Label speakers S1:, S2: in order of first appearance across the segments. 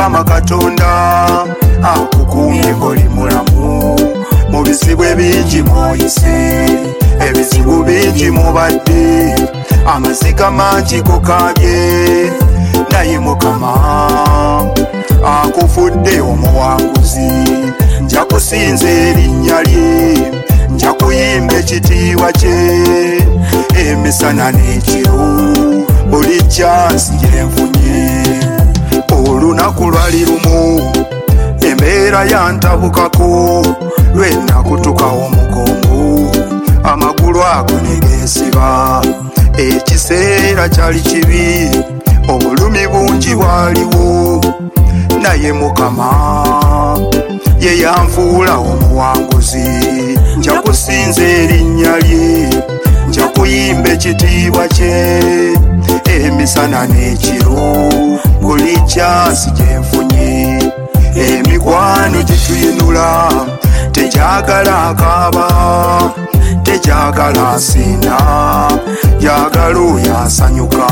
S1: Mukama Katonda akukumye ng'oli mulamu. Mu bizibu ebingi mwoyise, ebizibu bingi mubadde, amaziga mangi gokabye, naye Mukama akufudde omuwanguzi. Nja kusinza erinnya lye, nja kuyimba ekitiibwa kye, emisana n'ekiro buli kyansi gyenfunye. Olunaku lwali lumu, embeera yantabukako, lwenakutuka omugongo, amagulu ago ne geesiba. Ekiseera kyali kibi, obulumi bungi bwaliwo, naye Mukama ye yanfuula omuwanguzi. Nja kusinza erinnya lye, nja kuyimba ekitiibwa kye, emisana n'ekiro buli kyansi gyenfunye. Emikwano gituyinula tegyagala akaaba, tegyagala asinda, gyagala oyo asanyuka.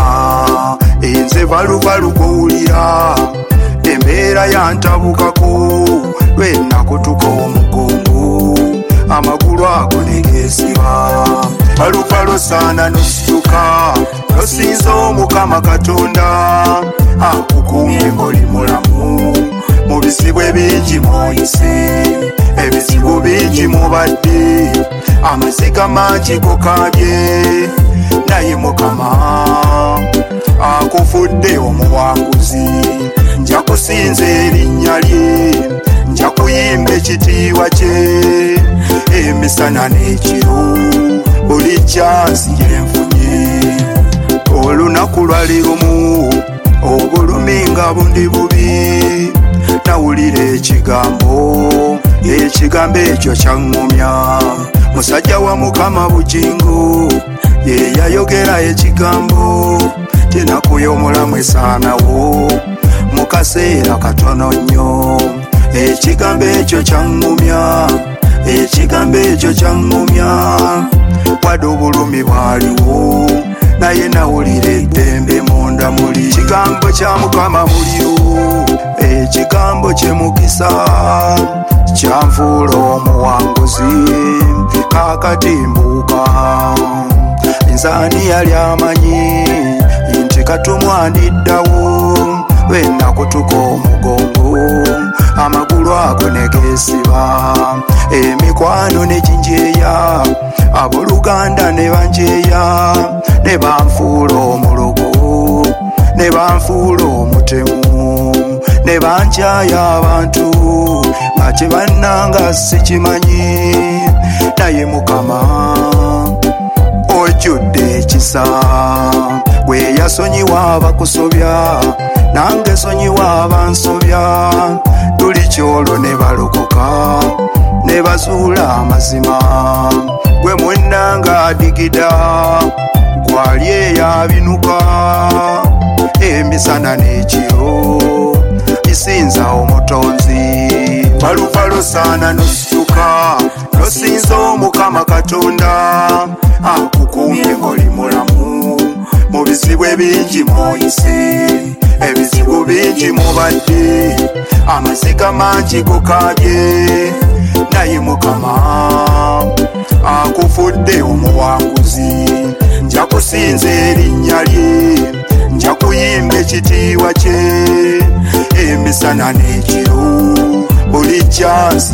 S1: Enze balubalu gowulira, embeera yantabukako, lwenakutuka omugongo, amagulu ago ne geesiba. Balubalu saana nosituka, nosinza Omukama Katonda akukumye ng'oli mulamu. Mu bizibu ebingi mwoyise, ebizibu bingi mubadde, amaziga mangi gokabye, naye Mukama akufudde omuwanguzi. Nja kusinza erinnya lye, nja kuyimba ekitiibwa kye, emisana n'ekiro buli kyansi gyenfunye. Olunaku lwali lumu, obulumi nga bundi bubi, nawulira ekigambo, ekigambo ekyo kyaŋŋumya. Musajja wa Mukama Bugingo ye yayogera ekigambo, tenakuya omulamu esaanawo mu kaseera katono nnyo. Ekigambo ekyo kyaŋŋumya, ekigambo ekyo kyaŋŋumya. Wadde obulumi bwaliwo, naye nawulira eddembe munda muli. Ekigambo kya Mukama muliwo, ekigambo kye mukisa, kyanfuula omuwanguzi. Kaakati mbuuka, nzani yali amanyi nti katumwaniddawo, lwenakutuka omugongo, amagulu ago ne geesiba. Emikwano ne ginjeeya, abooluganda ne banjeeya, ne banfuula omulogo, ne banfuula omutemu, ne banjaya abantu nga kye bannanga sikimanyi. Naye Mukama ojjudde ekisa, gwe yasonyiwa abakusobya, nange sonyiwa abansobya. Tuli kyolwo ne balokoka, ne bazuula amazima. Gwe mwennanga adigida, gwali eyabinuka, emisana n'ekiro bisinza omutonzi. Balubalu saana nosituka, nosinza Omukama Katonda akukumye ng'oli mulamu. Mu bizibu ebingi mwoyise, ebizibu bingi mubadde, amaziga mangi gokabye, naye Mukama akufudde omuwanguzi. Nja kusinza erinnya lye, nja kuyimba ekitiibwa kye, emisana n'ekiro buli kyansi